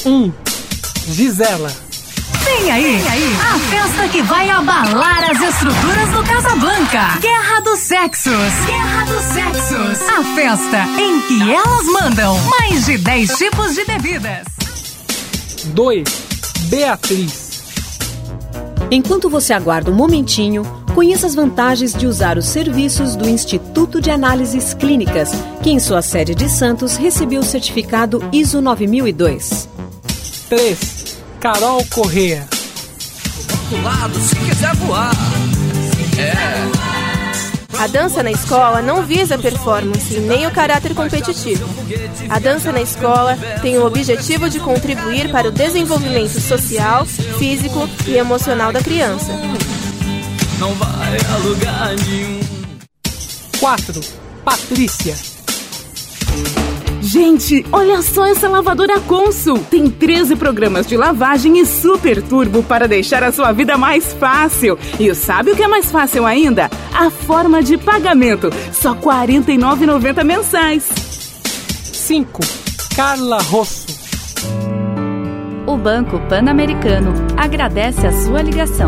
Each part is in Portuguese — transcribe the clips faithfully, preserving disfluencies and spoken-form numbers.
um. Gisela. Vem aí, Vem aí, a festa que vai abalar as estruturas do Casablanca. Guerra dos Sexos. Guerra dos Sexos. A festa em que elas mandam mais de dez tipos de bebidas. dois. Beatriz. Enquanto você aguarda um momentinho, conheça as vantagens de usar os serviços do Instituto de Análises Clínicas, que em sua sede de Santos recebeu o certificado I S O nove mil e dois. três. Carol Corrêa. Do lado, se quiser voar. É. A dança na escola não visa performance, nem o caráter competitivo. A dança na escola tem o objetivo de contribuir para o desenvolvimento social, físico e emocional da criança. Não vai a lugar nenhum. quatro. Patrícia. Gente, olha só essa lavadora Consul. Tem treze programas de lavagem e super turbo para deixar a sua vida mais fácil. E sabe o que é mais fácil ainda? A forma de pagamento. Só quarenta e nove reais e noventa centavos mensais. cinco. Carla Rosso. O Banco Pan-Americano agradece a sua ligação.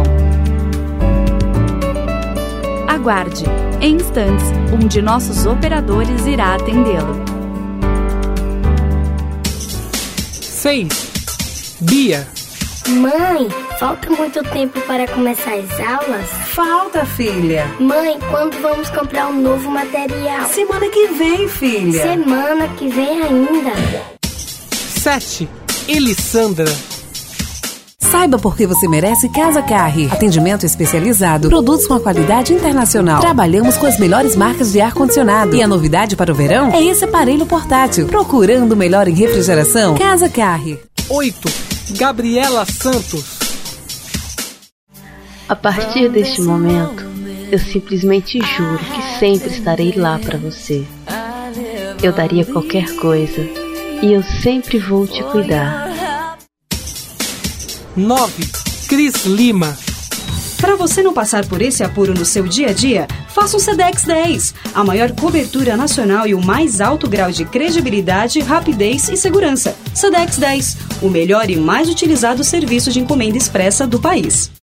Aguarde. Em instantes, um de nossos operadores irá atendê-lo. seis. Bia. Mãe, falta muito tempo para começar as aulas? Falta, filha. Mãe, quando vamos comprar um novo material? Semana que vem, filha. Semana que vem ainda. sete. Elissandra. Saiba por que você merece Casa Carri. Atendimento especializado, produtos com a qualidade internacional. Trabalhamos com as melhores marcas de ar-condicionado. E a novidade para o verão é esse aparelho portátil. Procurando o melhor em refrigeração? Casa Carri. oito. Gabriela Santos. A partir deste momento, eu simplesmente juro que sempre estarei lá para você. Eu daria qualquer coisa e eu sempre vou te cuidar. nove. Cris Lima. Para você não passar por esse apuro no seu dia a dia, faça um Sedex dez, a maior cobertura nacional e o mais alto grau de credibilidade, rapidez e segurança. Sedex dez, o melhor e mais utilizado serviço de encomenda expressa do país.